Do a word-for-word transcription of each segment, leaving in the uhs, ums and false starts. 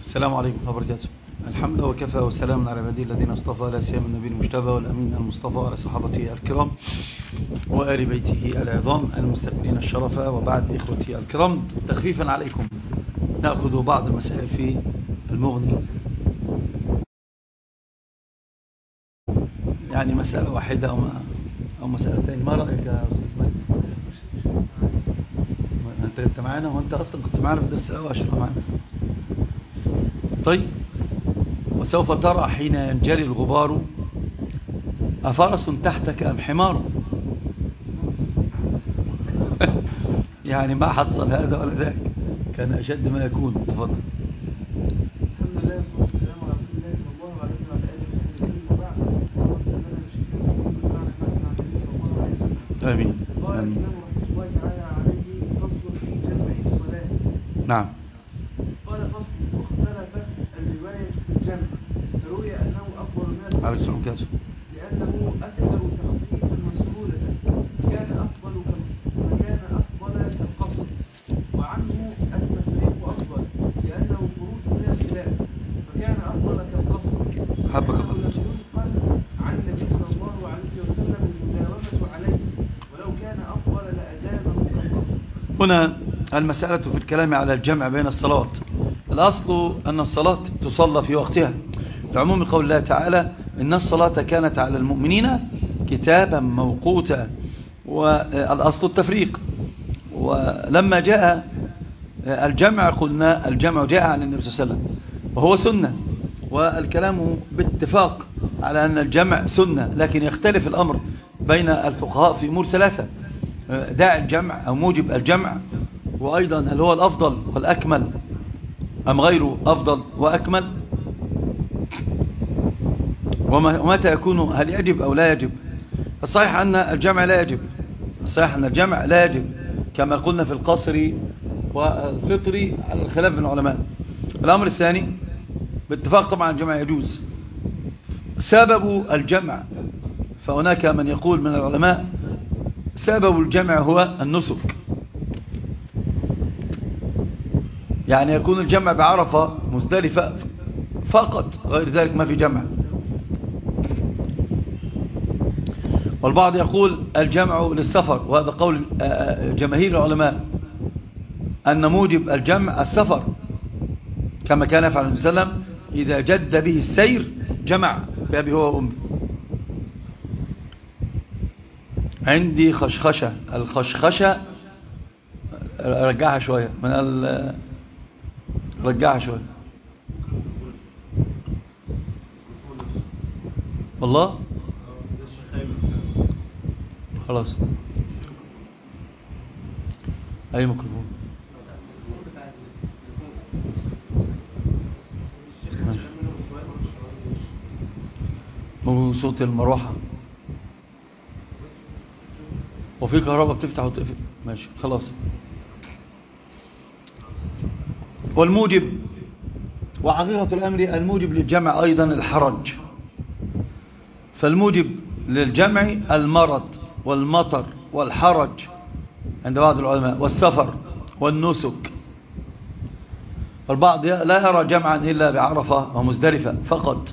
السلام عليكم ورحمة الله وبركاته. الحمد لله وكفى وسلام على عباده الذين اصطفى، لا سيما النبي المجتبى والأمين المصطفى وعلى صحابته الكرام وآل بيته العظام المستكملين الشرف، وبعد إخوتي الكرام تخفيفا عليكم نأخذ بعض المسائل في المغني، يعني مسألة واحدة أو, أو مسألتين. ما رأيك يا أستاذ مالك؟ أنت كنت معانا وأنت أصلا كنت معانا في الدرس الأول أشرف معانا. طيب، وسوف ترى حين ينجلي الغبار أفرس تحتك أم حمار. يعني ما حصل هذا ولا ذاك، كان أشد ما يكون. تفضل. الحمد لله والصلاة والسلام على رسول الله صلى الله عليه وعلى آله وصحبه وسلم، وبعد. آمين. قال الإمام رحمة الله تعالى عليه: فصل في جمع الصلاة. نعم. قال: فصل. واختلفت الرواية في الجمع، فروي أنه أفضل الناس عليك السلام عليكم. لأنه أكثر تخفيفا وسهولة، كان أفضل وكان أفضل كالقصر، وعنه التفريق أفضل لأنه خروج من الخلاف، فكان أفضل كالقصر. حبك الله. لم ينقل عن النبي صلى الله عليه وسلم المداومة عليه، ولو كان أفضل لأدامه كالقصر. هنا المسألة في الكلام على الجمع بين الصلوات. الأصل أن الصلاة تصلى في وقتها، لعموم قول الله تعالى: إن الصلاة كانت على المؤمنين كتابا موقوتا، والأصل التفريق. ولما جاء الجمع قلنا الجمع جاء عن النبي صلى الله عليه وسلم وهو سنة، والكلام باتفاق على أن الجمع سنة، لكن يختلف الأمر بين الفقهاء في أمور ثلاثة: داعي الجمع أو موجب الجمع، وأيضا هل هو الأفضل والأكمل أم غيره أفضل وأكمل، ومتى يكون هل يجب أو لا يجب. الصحيح أن الجمع لا يجب، الصحيح أن الجمع لا يجب كما قلنا في القصر والفطر على الخلاف بين العلماء. الأمر الثاني باتفاق طبعا الجمع يجوز. سبب الجمع، فهناك من يقول من العلماء سبب الجمع هو النسك، يعني يكون الجمع بعرفة مزدلفة فقط، غير ذلك ما في جمع. والبعض يقول الجمع للسفر، وهذا قول جماهير العلماء أن موجب الجمع السفر، كما كان يفعل النبي صلى الله عليه وسلم إذا جد به السير جمع بأبي هو وأمي. عندي خشخشة، الخشخشة رجعها شوية من ال رجعها شوية والله خلاص. أي ميكروفون؟ مو صوت المروحة، وفي كهرباء بتفتح وتقفل. ماشي خلاص. والموجب، وحقيقة الأمر الموجب للجمع أيضا الحرج، فالموجب للجمع المرض والمطر والحرج عند بعض العلماء، والسفر والنسك. والبعض لا يرى جمعا إلا بعرفة ومزدلفة فقط،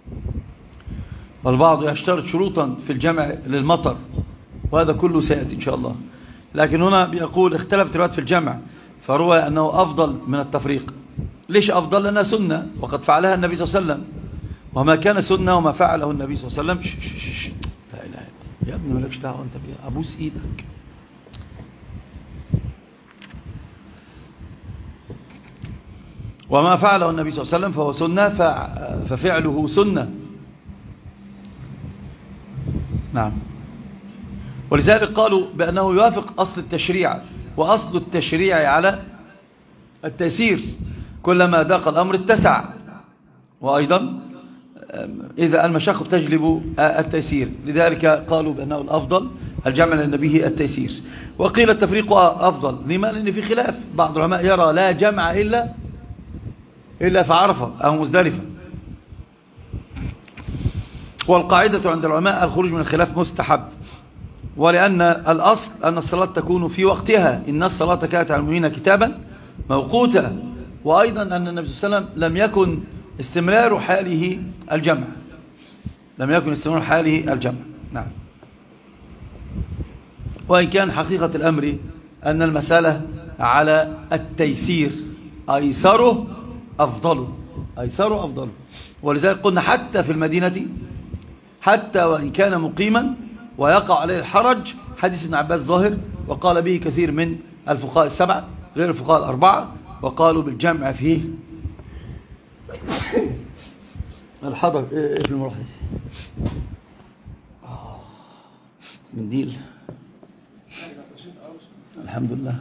والبعض يشترط شروطا في الجمع للمطر، وهذا كله سيأتي إن شاء الله. لكن هنا بيقول اختلفت الروايات في الجمع، فروى أنه أفضل من التفريق. ليش أفضل؟ لأنها سنة وقد فعلها النبي صلى الله عليه وسلم، وما كان سنة وما فعله النبي صلى الله عليه وسلم. ش ش ش لا إله إلا الله يا ابني، مالكش دعوة أنت بيه، أبوس إيدك. وما فعله النبي صلى الله عليه وسلم فهو سنة، ففعله سنة. نعم. ولذلك قالوا بأنه يوافق أصل التشريع، وأصل التشريع على التيسير، كلما ضاق الأمر اتسع، وأيضا إذا المشاق تجلب التيسير، لذلك قالوا بأنه الأفضل الجمع لأن به التيسير. وقيل التفريق أفضل. لما؟ لأن في خلاف، بعض العلماء يرى لا جمع إلا إلا في عرفة أو مزدلفة. والقاعدة عند العلماء الخروج من الخلاف مستحب، ولأن الأصل أن الصلاة تكون في وقتها. إن الصلاة كانت على المؤمنين كتابا موقوتا، وأيضا أن النبي صلى الله عليه وسلم لم يكن استمرار حاله الجمع، لم يكن استمرار حاله الجمع. نعم. وإن كان حقيقة الأمر أن المسألة على التيسير، أيسره أفضله، أيسره أفضله. ولذلك قلنا حتى في المدينة، حتى وإن كان مقيما ويقع عليه الحرج، حديث ابن عباس ظاهر، وقال به كثير من الفقهاء السبعة غير الفقهاء الأربعة، وقالوا بالجمع فيه الحضر. ايه في المروحة منديل؟ الحمد لله.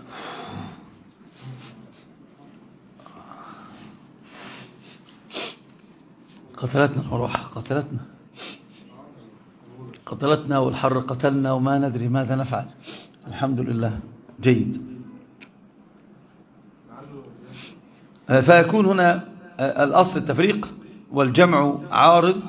قتلتنا المروحة، قتلتنا قتلتنا والحر قتلنا وما ندري ماذا نفعل. الحمد لله. جيد. فيكون هنا الأصل التفريق، والجمع عارض،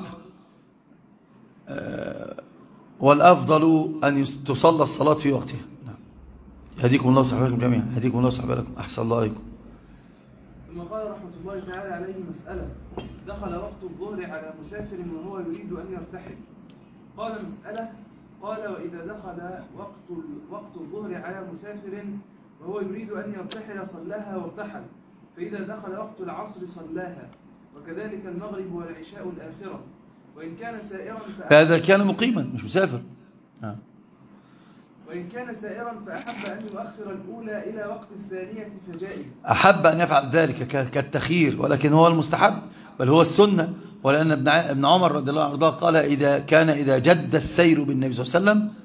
والأفضل أن تصلى الصلاة في وقتها. هديكم الله وصحبه لكم جميعا. هديكم الله وصحبه لكم. أحسن الله عليكم. ثم قال رحمة الله تعالى عليه مسألة: دخل وقت الظهر على مسافر وهو يريد أن يرتحل. قال مسألة: قال وإذا دخل وقت وقت الظهر على مسافر وهو يريد أن يرتحل صلاها وارتحل، فإذا دخل وقت العصر صلاها، وكذلك المغرب والعشاء الآخرة، وإن كان سائرا فهذا كان مقيما مش مسافر. آه. وإن كان سائرا فأحب أن يؤخر الأولى إلى وقت الثانية فجائز. أحب أن يفعل ذلك كالتخيير، ولكن هو المستحب بل هو السنة. ولأن ابن عمر رضي الله عنه قال إذا كان إذا جد السير بالنبي صلى الله عليه وسلم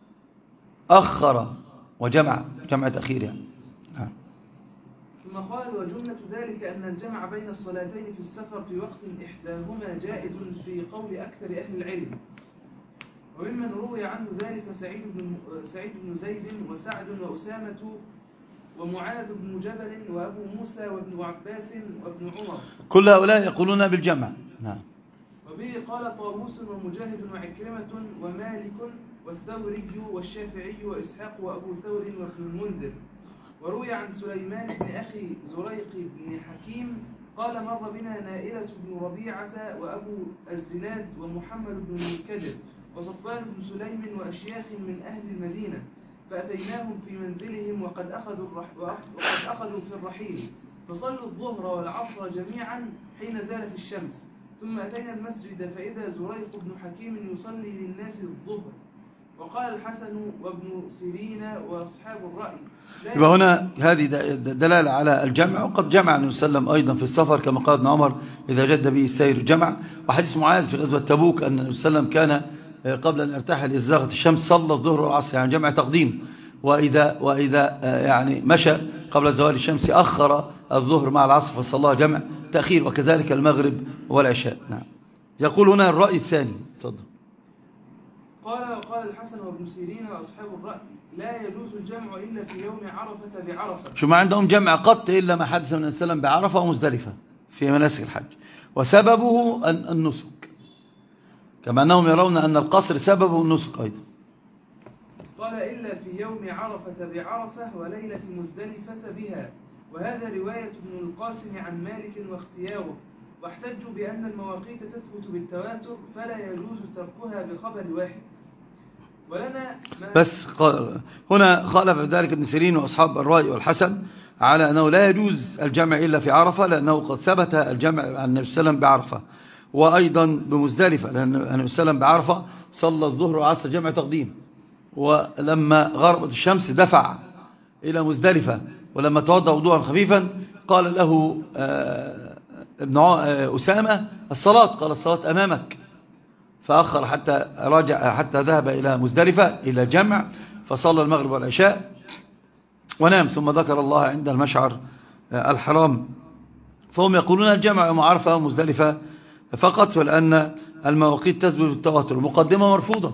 أخر وجمع، جمع تأخير يعني. آه. ثم قال: وجملة ذلك أن الجمع بين الصلاتين في السفر في وقت إحداهما جائز في قول أكثر أهل العلم. وممن روي عنه ذلك سعيد بن سعيد بن زيد وسعد وأسامة ومعاذ بن جبل وأبو موسى وابن عباس وابن عمر، كل هؤلاء يقولون بالجمع. نعم. وبه قال طاووس ومجاهد وعكرمة ومالك والثوري والشافعي وإسحاق وأبو ثور وابن المنذر. وروي عن سليمان بن أخي زريق بن حكيم قال: مر بنا نائلة بن ربيعة وأبو الزناد ومحمد بن المنكدر وصفوان بن سليم وأشياخ من أهل المدينة، فأتيناهم في منزلهم وقد أخذوا, الرح... وقد أخذوا في الرحيل، فصلوا الظهر والعصر جميعا حين زالت الشمس، ثم أتينا المسجد فإذا زريق بن حكيم يصلي للناس الظهر. وقال الحسن وابن سيرين وأصحاب الرأي. يبقى هنا هذه دلالة على الجمع، وقد جمع النبي صلى الله عليه وسلم أيضا في السفر كما قال ابن عمر إذا جد به السير جمع. وحديث معاذ في غزوة تبوك أن النبي صلى الله عليه وسلم كان قبل أن يرتحل إذ زاغت الشمس صلى الظهر والعصر، يعني جمع تقديم. وإذا, وإذا يعني مشى قبل زوال الشمس أخر الظهر مع العصر فصلى جمع تأخير، وكذلك المغرب والعشاء. نعم. يقول هنا الرأي الثاني. تفضل. قال وقال الحسن وابن سيرين وأصحاب الرأي: لا يجوز الجمع إلا في يوم عرفة بعرفة. شو ما عندهم جمع قط إلا ما حدث من السلام بعرفة ومزدلفة في مناسك الحج، وسببه النسك، كما أنهم يرون أن القصر سببه النسك أيضا. قال: إلا في يوم عرفة بعرفة وليلة مزدلفة بها. وهذا رواية ابن القاسم عن مالك واختياره، واحتجوا بأن المواقيت تثبت بالتواتر فلا يجوز تركها بخبر واحد. ولنا بس هنا خالف ذلك ابن سيرين وأصحاب الرأي والحسن على أنه لا يجوز الجمع إلا في عرفة، لأنه قد ثبت الجمع عن النبي صلى الله عليه وسلم بعرفة، وأيضا بمزدلفة، لأن النبي صلى الله عليه وسلم بعرفة صلى الظهر والعصر جمع تقديم، ولما غربت الشمس دفع إلى مزدلفة، ولما توضأ وضوءا خفيفا قال له ابن أسامة الصلاة، قال الصلاة أمامك، فأخر حتى رجع حتى ذهب إلى مزدلفة إلى جمع، فصلى المغرب والعشاء ونام، ثم ذكر الله عند المشعر الحرام. فهم يقولون الجمع يوم عرفة ومزدلفة فقط، ولأن المواقيت تثبت بالتواتر. مقدمة مرفوضة.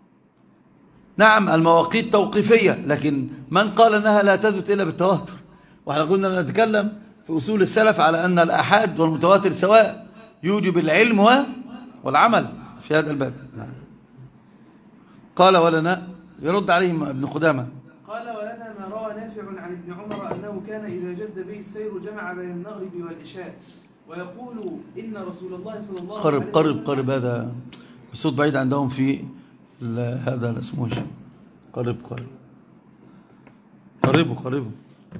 نعم المواقيت توقيفية، لكن من قال أنها لا تثبت إلا بالتواتر؟ وإحنا قلنا نتكلم في أصول السلف على أن الأحاد والمتواتر سواء، يوجب العلم والعمل في هذا الباب. قال ولنا، يرد عليهم ابن قدامة، قال ولنا ما روى نافع نافع عن ابن عمر أنه كان إذا جد به السير جمع بين المغرب والعشاء، ويقول إن رسول الله صلى الله عليه وسلم قرب قرب قرب هذا الصوت بعيد عندهم في هذا اسمه ايش؟ قرب قرب قربوا قربوا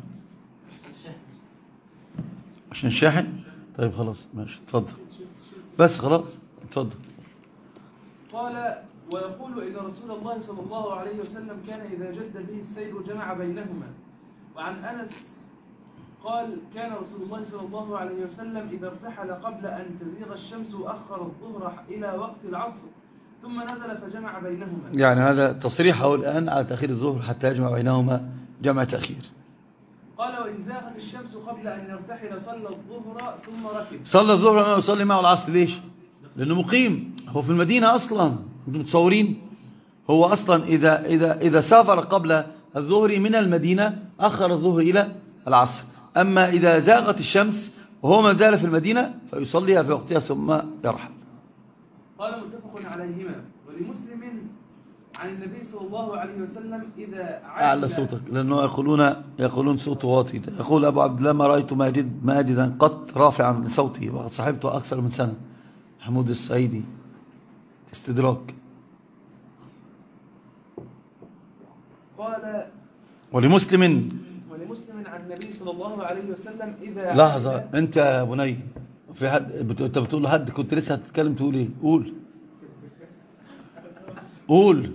عشان شاحن. طيب خلاص ماشي اتفضل بس خلاص اتفضل. قال ويقول إن رسول الله صلى الله عليه وسلم كان إذا جد به السير جمع بينهما. وعن أنس قال كان رسول الله صلى الله عليه وسلم إذا ارتحل قبل أن تزيغ الشمس أخر الظهر إلى وقت العصر ثم نزل فجمع بينهما. يعني هذا تصريحه الآن على تأخير الظهر حتى يجمع بينهما جمع تأخير. قال وإن زاغت الشمس قبل أن يرتحل صلى الظهر ثم ركب. صلى الظهر أنا يصلي معه العصر. ليش؟ لأنه مقيم، هو في المدينة أصلا. أنتم متصورين؟ هو أصلا إذا, إذا, إذا سافر قبل الظهر من المدينة أخر الظهر إلى العصر. أما إذا زاغت الشمس وهو ما زال في المدينة فيصليها في وقتها ثم يرحل. قال متفق عليهما. ولمسلم عن النبي صلى الله عليه وسلم إذا أعلى صوتك لأنه يقولون يقولون صوته واطي. يقول أبو عبد الله ما رأيت ماجد ماجدا قط رافعا صوتي وقد صاحبته أكثر من سنة. حمود السعيدي استدراك. قال ولمسلم ولمسلم عن النبي صلى الله عليه وسلم إذا لحظة أنت يا بني في حد أنت بتقول لحد كنت لسه هتتكلم تقول إيه؟ قول قول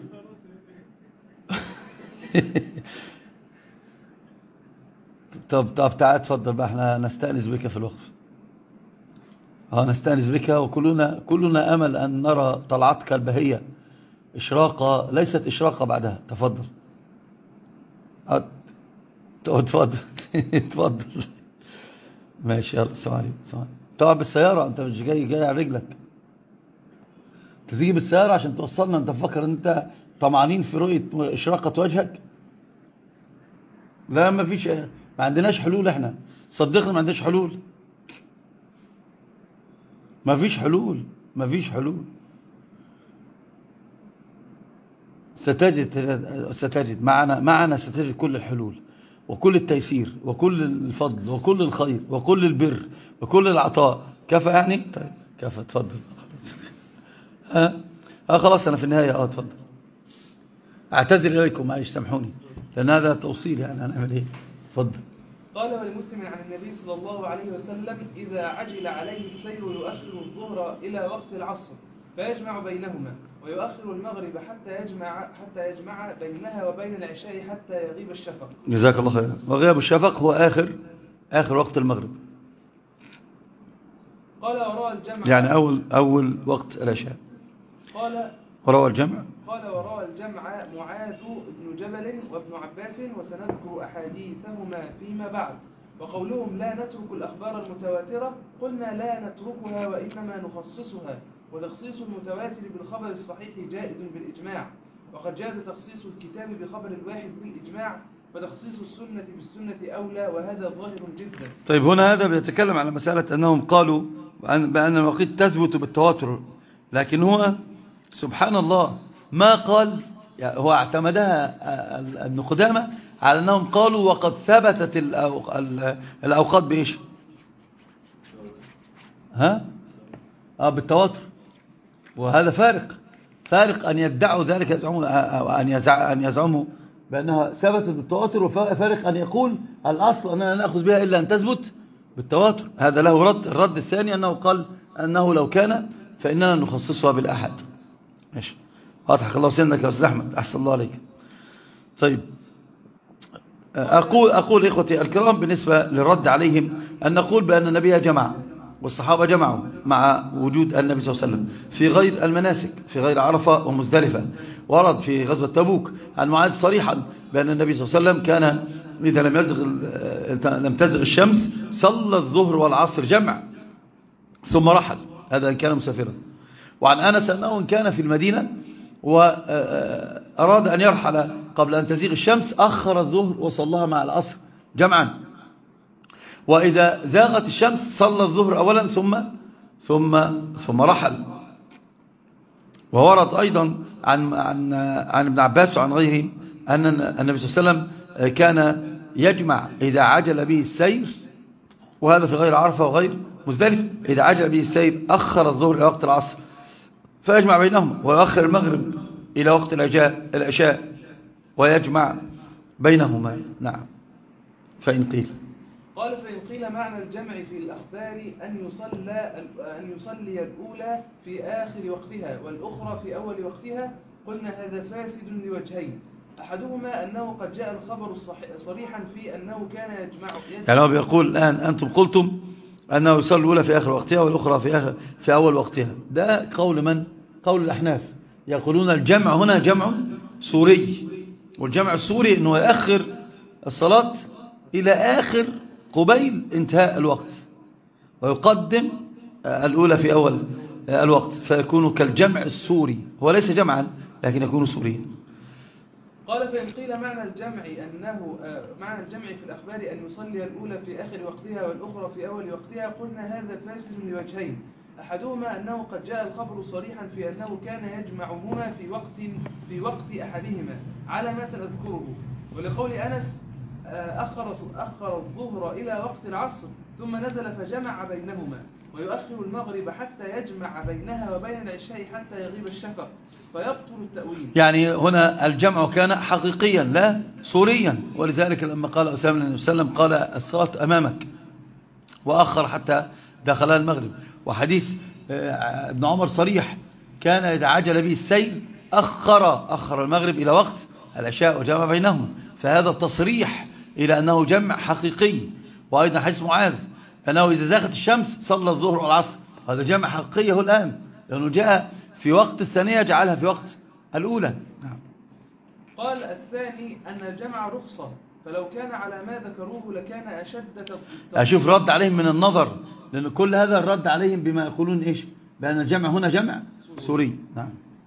طب طب تعال اتفضل بقى، احنا نستأنس بك في الوقف. اه نستأنس بك وكلنا كلنا امل ان نرى طلعتك البهية اشراقة ليست اشراقة بعدها. تفضل اتفضل اتفضل ماشي يلا. السلام عليكم. طبعا بالسيارة انت مش جاي جاي على رجلك، انت تيجي بالسيارة عشان توصلنا. انت فكر انت طمعانين في رؤية اشراقة وجهك؟ لا ما فيش، ما عندناش حلول. احنا صدقنا ما عندناش حلول، ما فيش حلول ما فيش حلول. ستجد ستجد معنا معنا ستجد كل الحلول وكل التيسير وكل الفضل وكل الخير وكل البر وكل العطاء. كفى يعني؟ طيب كفى. تفضل. ها اه خلاص انا في النهاية. اه تفضل. اعتذر اليكم معلش سامحوني لان هذا توصيل يعني هنعمل ايه. تفضل. قال ولمسلم عن النبي صلى الله عليه وسلم إذا عجل عليه السير يؤخر الظهر إلى وقت العصر فيجمع بينهما، ويؤخر المغرب حتى يجمع حتى يجمع بينها وبين العشاء حتى يغيب الشفق. جزاك الله خيرا. وغياب الشفق هو آخر آخر وقت المغرب. قال وروى الجمع يعني أول أول وقت العشاء. قال وروى الجمع قال وروى الجمع معاذ بن جبل وابن عباس وسنذكر أحاديثهما فيما بعد. وقولهم لا نترك الأخبار المتواترة قلنا لا نتركها وإنما نخصصها، وتخصيص المتواتر بالخبر الصحيح جائز بالإجماع، وقد جاز تخصيص الكتاب بخبر الواحد بالإجماع، وتخصيص السنة بالسنة أولى، وهذا ظاهر جدا. طيب هنا هذا بيتكلم على مسألة أنهم قالوا بأن المواقيت تثبت بالتواتر، لكن هو سبحان الله ما قال. يعني هو اعتمدها ابن قدامة على أنهم قالوا وقد ثبتت الأوقات بإيش؟ ها؟ آه بالتواتر. وهذا فارق فارق أن يدعوا ذلك يزعموا أن يزع أن يزعموا بأنها ثبتت بالتواتر، وفارق أن يقول الأصل أننا لا نأخذ بها إلا أن تثبت بالتواتر. هذا له رد. الرد الثاني أنه قال أنه لو كان فإننا نخصصها بالأحد. ماشي واضح. الله سنك يا أستاذ أحمد، أحسن الله عليك. طيب أقول أقول إخوتي الكرام بالنسبة للرد عليهم أن نقول بأن النبي جمع والصحابة جمعوا مع وجود النبي صلى الله عليه وسلم في غير المناسك، في غير عرفة ومزدلفة. ورد في غزوة تبوك عن معاذ صريحا بأن النبي صلى الله عليه وسلم كان إذا لم يزغ لم تزغ الشمس صلى الظهر والعصر جمع ثم رحل، هذا إن كان مسافرا. وعن أنس أنه إن كان في المدينة وأراد أن يرحل قبل أن تزيغ الشمس أخر الظهر وصلاها مع العصر جمعا، وإذا زاغت الشمس صلى الظهر أولا ثم ثم ثم رحل. وورد أيضا عن عن عن ابن عباس وعن غيره أن النبي صلى الله عليه وسلم كان يجمع إذا عجل به السير، وهذا في غير عرفة وغير مزدلفة. إذا عجل به السير أخر الظهر إلى وقت العصر فيجمع بينهما، ويؤخر المغرب إلى وقت العشاء ويجمع بينهما. نعم. فإن قيل قال فإن قيل معنى الجمع في الأخبار أن يصلى أن يصلي الأولى في آخر وقتها والأخرى في أول وقتها، قلنا هذا فاسد لوجهين. أحدهما أنه قد جاء الخبر صريحا في أنه كان يجمع, يجمع يعني هو بيقول الآن أنتم قلتم أنه يصلي الأولى في آخر وقتها والأخرى في, آخر في أول وقتها. ده قول من؟ قول الأحناف. يقولون الجمع هنا جمع سوري، والجمع السوري أنه يأخر الصلاة إلى آخر قبيل انتهاء الوقت ويقدم الأولى في أول الوقت، فيكون كالجمع السوري. هو ليس جمعا لكن يكون سوريا. قال فإن قيل معنى الجمع أنه معنى الجمع في الأخبار أن يصلي الأولى في آخر وقتها والأخرى في أول وقتها، قلنا هذا فاسد لوجهين. أحدهما أنه قد جاء الخبر صريحا في أنه كان يجمعهما في وقت في وقت أحدهما على ما سأذكره، ولقول أنس أخر أخر الظهر إلى وقت العصر ثم نزل فجمع بينهما، ويؤخر المغرب حتى يجمع بينها وبين العشاء حتى يغيب الشفق فيبطل التأويل. يعني هنا الجمع كان حقيقيا لا سوريا، ولذلك لما قال أسامة النبي صلى الله عليه وسلم قال الصلاة أمامك، وأخر حتى دخلها المغرب. وحديث ابن عمر صريح، كان إذا عجل به السير أخر أخر المغرب إلى وقت العشاء وجمع بينهما، فهذا تصريح إلى أنه جمع حقيقي. وأيضا حديث معاذ أنه إذا زاغت الشمس صلى الظهر والعصر، هذا جمع حقيقي هو الآن، لأنه جاء في وقت الثانية جعلها في وقت الأولى. نعم. قال الثاني أن الجمع رخصة، فلو كان على ما ذكروه لكان أشد. أشوف رد عليهم من النظر، لأن كل هذا الرد عليهم بما يقولون إيش؟ بأن الجمع هنا جمع سوري. نعم.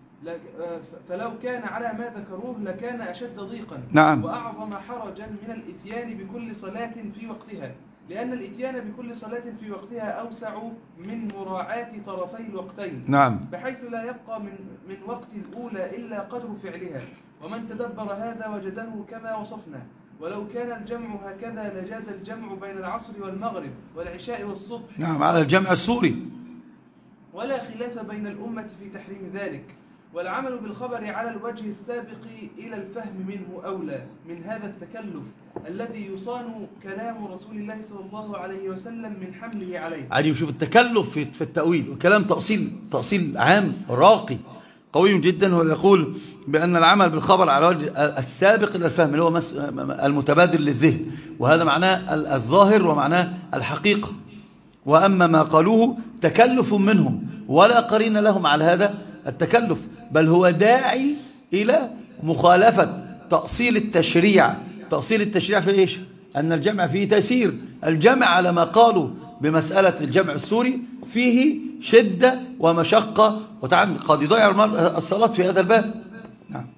فلو كان على ما ذكروه لكان أشد ضيقا، نعم، وأعظم حرجا من الإتيان بكل صلاة في وقتها، لأن الإتيان بكل صلاة في وقتها أوسع من مراعاة طرفي الوقتين. نعم. بحيث لا يبقى من من وقت الأولى إلا قدر فعلها، ومن تدبر هذا وجده كما وصفنا. ولو كان الجمع هكذا لجاز الجمع بين العصر والمغرب والعشاء والصبح. نعم، على الجمع السوري، ولا خلاف بين الأمة في تحريم ذلك. والعمل بالخبر على الوجه السابق إلى الفهم منه أولى من هذا التكلف الذي يصان كلام رسول الله صلى الله عليه وسلم من حمله عليه. عجيب، شوف التكلف في التأويل، وكلام تأصيل تأصيل عام راقي قوي جدا. هو يقول بأن العمل بالخبر على الوجه السابق إلى الفهم اللي هو المتبادل للذهن، وهذا معناه الظاهر ومعناه الحقيقة. وأما ما قالوه تكلف منهم ولا قرين لهم على هذا التكلف، بل هو داعي إلى مخالفة تأصيل التشريع. تأصيل التشريع في إيش؟ أن الجمع فيه تيسير. الجمع على ما قالوا بمسألة الجمع السوري فيه شدة ومشقة وتعب، قد يضيع الصلاة في هذا الباب. نعم.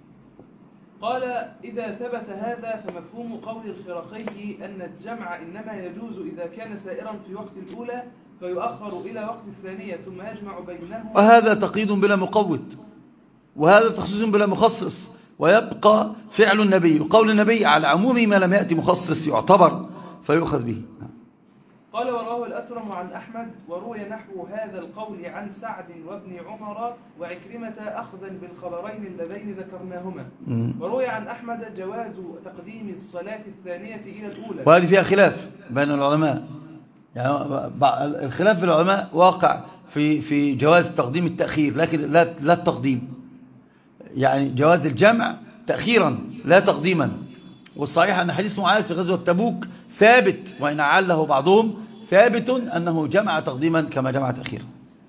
قال إذا ثبت هذا فمفهوم قول الخرقي أن الجمع إنما يجوز إذا كان سائرا في وقت الأولى فيؤخر إلى وقت الثانية ثم يجمع بينهما. وهذا تقييد بلا مقوت، وهذا تخصيص بلا مخصص، ويبقى فعل النبي وقول النبي على عموم ما لم يأتي مخصص يعتبر فيؤخذ به. قال ورواه الأثرم عن أحمد وروي نحو هذا القول عن سعد وابن عمر وعكرمة أخذا بالخبرين اللذين ذكرناهما. وروي عن أحمد جواز تقديم الصلاة الثانية إلى الأولى، وهذه فيها خلاف بين العلماء. يعني الخلاف في العلماء واقع في في جواز تقديم التأخير، لكن لا لا التقديم، يعني جواز الجمع تأخيرا لا تقديما. والصحيح أن حديث معاذ في غزوة تبوك ثابت، وإن عله بعضهم ثابت أنه جمع تقديما كما جمع تأخيرا.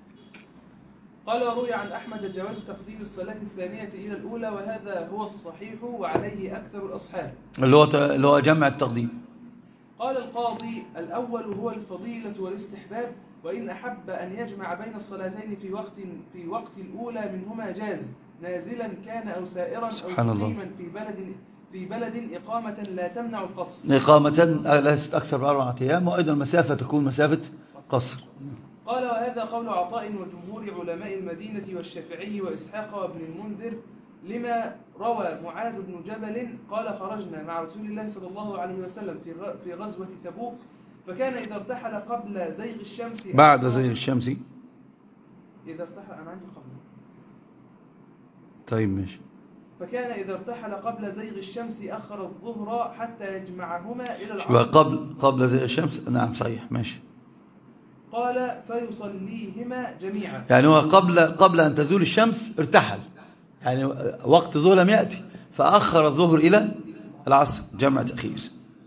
قال وروي عن أحمد جواز تقديم الصلاة الثانية إلى الأولى، وهذا هو الصحيح وعليه أكثر الأصحاب، اللي هو اللي هو جمع التقديم. قال القاضي الأول هو الفضيلة والاستحباب، وإن أحب أن يجمع بين الصلاتين في وقت في وقت الأولى منهما جاز، نازلا كان أو سائرا أو مقيما في بلد في بلد إقامة لا تمنع القصر. إقامة ليست أكثر من أربعة أيام، وأيضا المسافة تكون مسافة قصر. قال وهذا قول عطاء وجمهور علماء المدينة والشافعي وإسحاق وابن المنذر، لما روى معاذ بن جبل قال خرجنا مع رسول الله صلى الله عليه وسلم في في غزوة تبوك، فكان إذا ارتحل قبل زيغ الشمس بعد زيغ الشمس. إذا ارتحل أنا عندي قبل. طيب ماشي. فكان إذا ارتحل قبل زيغ الشمس أخر الظهر حتى يجمعهما إلى العصر. يبقى قبل قبل زيغ الشمس. نعم صحيح ماشي. قال فيصليهما جميعا. يعني هو قبل قبل أن تزول الشمس ارتحل، يعني وقت الظهر لم يأتي فأخر الظهر إلى العصر، جمع تأخير.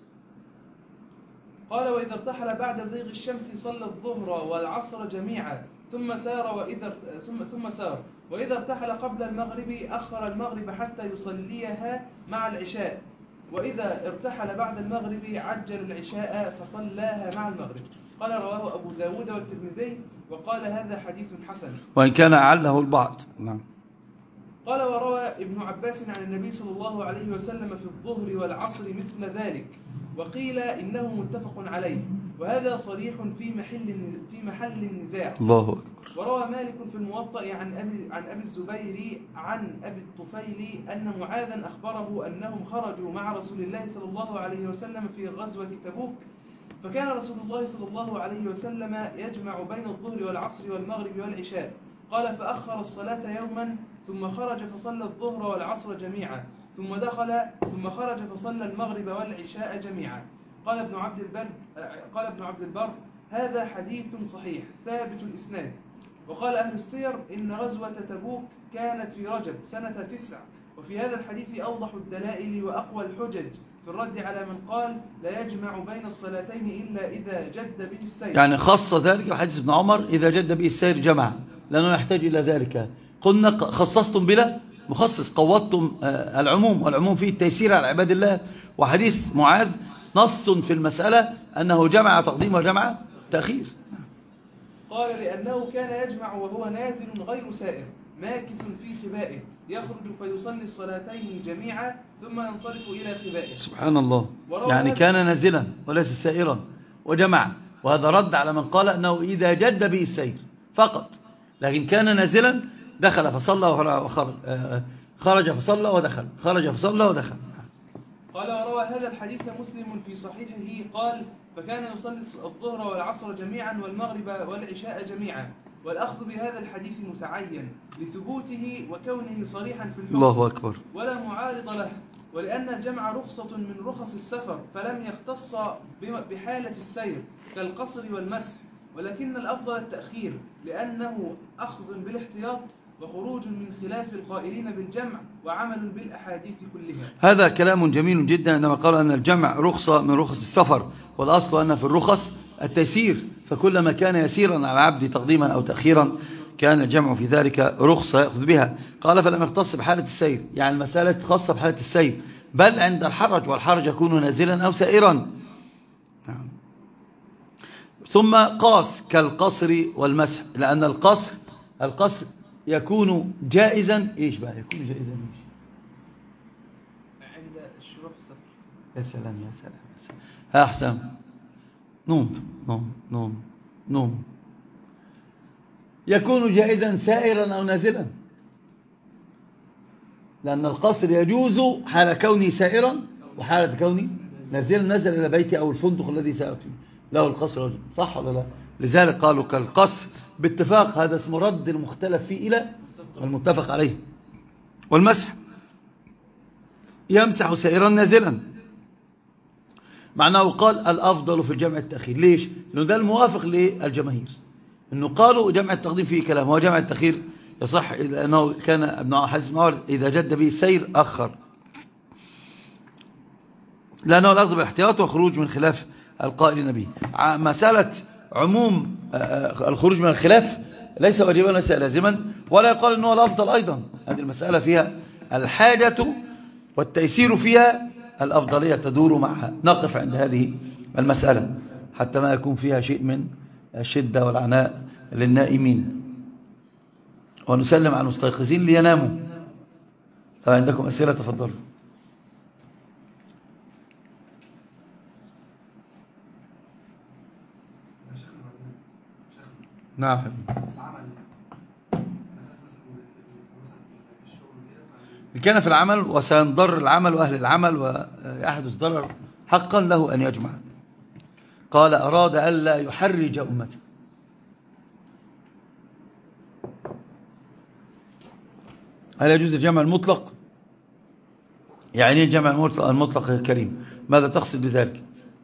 قال وإذا ارتحل بعد زيغ الشمس صلى الظهر والعصر جميعا ثم سار وإذا ثم ثم سار وإذا ارتحل قبل المغرب أخر المغرب حتى يصليها مع العشاء، وإذا ارتحل بعد المغرب عجل العشاء فصلاها مع المغرب. قال رواه أبو داود والترمذي وقال هذا حديث حسن، وإن كان أعله البعض. نعم. قال وروى ابن عباس عن النبي صلى الله عليه وسلم في الظهر والعصر مثل ذلك، وقيل إنه متفق عليه، وهذا صريح في محل في محل النزاع. الله أكبر. وروى مالك في الموطأ عن أبي عن أبي الزبير عن أبي الطفيل أن معاذا أخبره أنهم خرجوا مع رسول الله صلى الله عليه وسلم في غزوة تبوك، فكان رسول الله صلى الله عليه وسلم يجمع بين الظهر والعصر والمغرب والعشاء. قال فأخر الصلاة يوما ثم خرج فصلى الظهر والعصر جميعا ثم دخل ثم خرج فصلى المغرب والعشاء جميعا. قال ابن عبد البر قال ابن عبد البر هذا حديث صحيح ثابت الإسناد. وقال أهل السير إن غزوة تبوك كانت في رجب سنة تسع، وفي هذا الحديث أوضح الدلائل وأقوى الحجج في الرد على من قال لا يجمع بين الصلاتين إلا إذا جد به السير. يعني خص ذلك بحديث ابن عمر إذا جد به السير جمع، لأنه يحتاج إلى ذلك. قلنا خصصتم بلا مخصص، قوضتم العموم، والعموم فيه التيسير على عباد الله. وحديث معاذ نص في المسألة أنه جمع تقديم وجمع تأخير. قال لأنه كان يجمع وهو نازل غير سائر ماكث في خبائه، يخرج فيصلي الصلاتين جميعا ثم ينصرف إلى خبائه. سبحان الله. يعني كان نازلا وليس سائرا وجمع، وهذا رد على من قال أنه إذا جد به السير فقط، لكن كان نازلا دخل فصلى وخرج، خرج فصلى ودخل، خرج فصلى ودخل. قال وروى هذا الحديث مسلم في صحيحه قال فكان يصلي الظهر والعصر جميعا والمغرب والعشاء جميعا، والأخذ بهذا الحديث متعين لثبوته وكونه صريحا في الحكم. الله أكبر. ولا معارض له، ولأن الجمع رخصة من رخص السفر فلم يختص بحالة السير كالقصر والمسح، ولكن الأفضل التأخير لأنه أخذ بالاحتياط وخروج من خلاف القائلين بالجمع وعمل بالأحاديث كلها. هذا كلام جميل جدا عندما قال أن الجمع رخصة من رخص السفر، والأصل أن في الرخص التيسير، فكلما كان يسيرا على العبد تقديما أو تأخيرا كان الجمع في ذلك رخصة يأخذ بها. قال فلم يختص بحالة السير، يعني المسألة خاصة بحالة السير، بل عند الحرج، والحرج يكون نازلا أو سائرا. ثم قاس كالقصر والمسح، لأن القصر القصر يكون جائزا. إيش بقى يكون جائزا؟ إيش؟ عند الشروع في السفر. يا سلام يا سلام يا سلام. ها حسام، نوم نوم نوم نوم. يكون جائزا سائرا أو نازلا، لأن القصر يجوز حال كوني سائرا وحالة كوني نازلا، نزل إلى بيتي أو الفندق الذي سأتي له القصر يجوز، صح ولا لا؟ لذلك قالوا كالقصر باتفاق، هذا اسم رد المختلف فيه إلى المتفق عليه. والمسح يمسح سائرا نازلا، معناه قال الأفضل في الجمع التأخير. ليش؟ لأنه ده الموافق للجماهير، إنه قالوا جمع التقديم فيه كلام، وجمع التأخير يصح لأنه كان ابن حديث معاذ إذا جد به السير أخر، لأنه الأخذ بالاحتياط وخروج من خلاف القائلين به. مسألة عموم الخروج من الخلاف ليس واجبا وليس لازما، ولا يقال أنه الأفضل أيضا. هذه المسألة فيها الحاجة والتيسير، فيها الأفضلية تدور معها. نقف عند هذه المسألة حتى ما يكون فيها شيء من الشدة والعناء للنائمين، ونسلم على المستيقظين ليناموا. لو عندكم أسئلة تفضلوا. نعم حبيبي. كان في العمل وسينضر العمل وأهل العمل ويحدث ضرر حقا له أن يجمع. قال أراد ألا يحرج أمته. هل يجوز الجمع المطلق؟ يعني الجمع المطلق, المطلق الكريم ماذا تقصد بذلك؟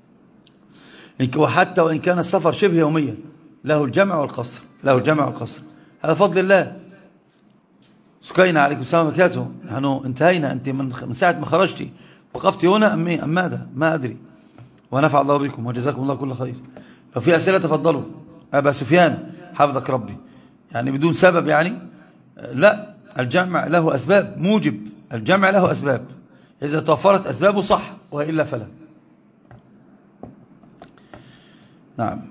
وحتى وإن كان السفر شبه يوميا له الجمع والقصر، له الجمع والقصر، هذا فضل الله. سكينة عليكم السلام وبركاته. نحن انتهينا، أنت من ساعة ما خرجتي وقفت هنا أم أم ماذا؟ ما أدري. ونفع الله بكم وجزاكم الله كل خير. لو في أسئلة تفضلوا. أبا سفيان حفظك ربي، يعني بدون سبب يعني؟ لا، الجمع له أسباب، موجب الجمع له أسباب، إذا توفرت أسبابه صح وإلا فلا. نعم.